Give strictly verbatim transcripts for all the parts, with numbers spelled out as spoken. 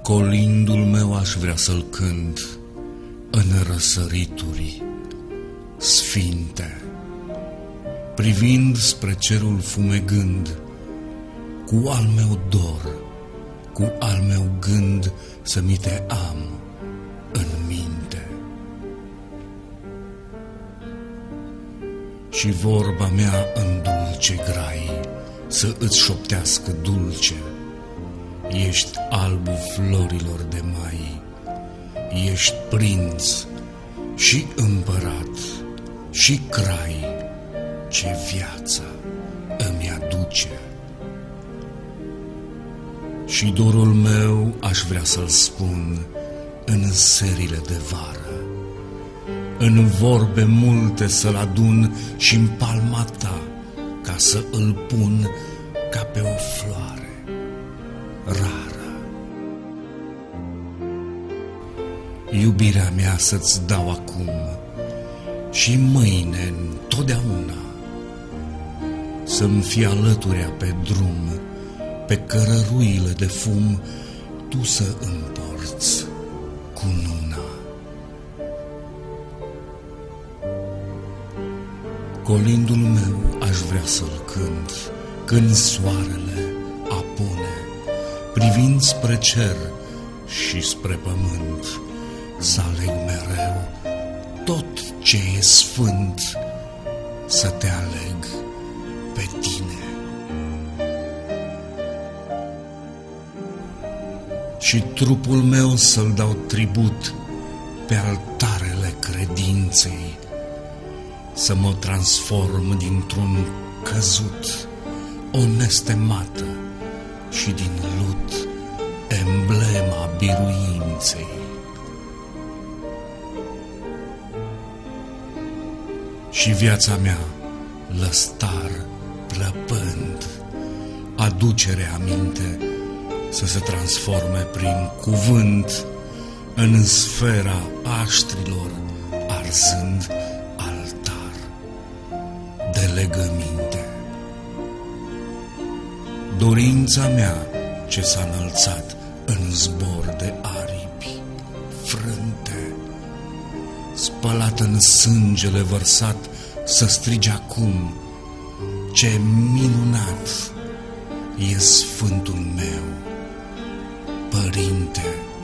Colindul meu aș vrea să-l cânt în răsărituri sfinte, privind spre cerul fumegând, cu al meu dor, cu al meu gând să mi te am în minte. Și vorba mea în dulce grai să îți șoptească dulce: ești albul florilor de mai, ești prinț și împărat și crai, ce viața îmi aduce. Și dorul meu aș vrea să-l spun în serile de vară, în vorbe multe să-l adun și în palma ta, ca să îl pun ca pe o floare rară. Iubirea mea să-ți dau acum și mâine întotdeauna, să-mi fii alăturea pe drum, pe cărăruile de fum, tu să împorți cununa. Colindul meu aș vrea să-l cânt când soarele apune, privind spre cer și spre pământ, să aleg mereu tot ce e sfânt, să te aleg pe tine. Și trupul meu să-l dau tribut pe altarele credinței, să mă transform dintr-un căzut, o nestemată și din lut emblema biruinței. Și viața mea, lăstar plăpând, aducere aminte, să se transforme prin cuvânt în sfera aștrilor, arzând altar de legăminte. Dorința mea ce s-a înălțat în zbor de aripi frânte, spălat în sângele vărsat, să strige acum: ce minunat e Sfântul meu Părinte!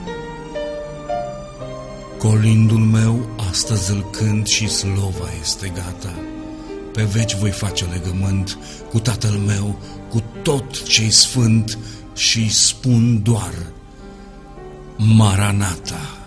Colindul meu astăzi îl cânt și slova este gata. Pe veci voi face legământ cu Tatăl meu, cu tot ce-i sfânt, și spun doar: Maranata!